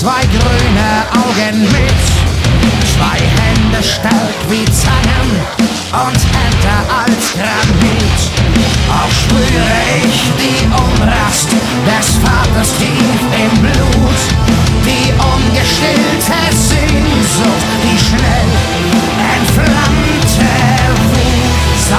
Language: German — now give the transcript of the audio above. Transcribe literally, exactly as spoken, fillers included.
zwei grüne Augen mit, zwei Hände stark wie Zangen und härter als Granit. Auch spüre ich die Unrast des Vaters tief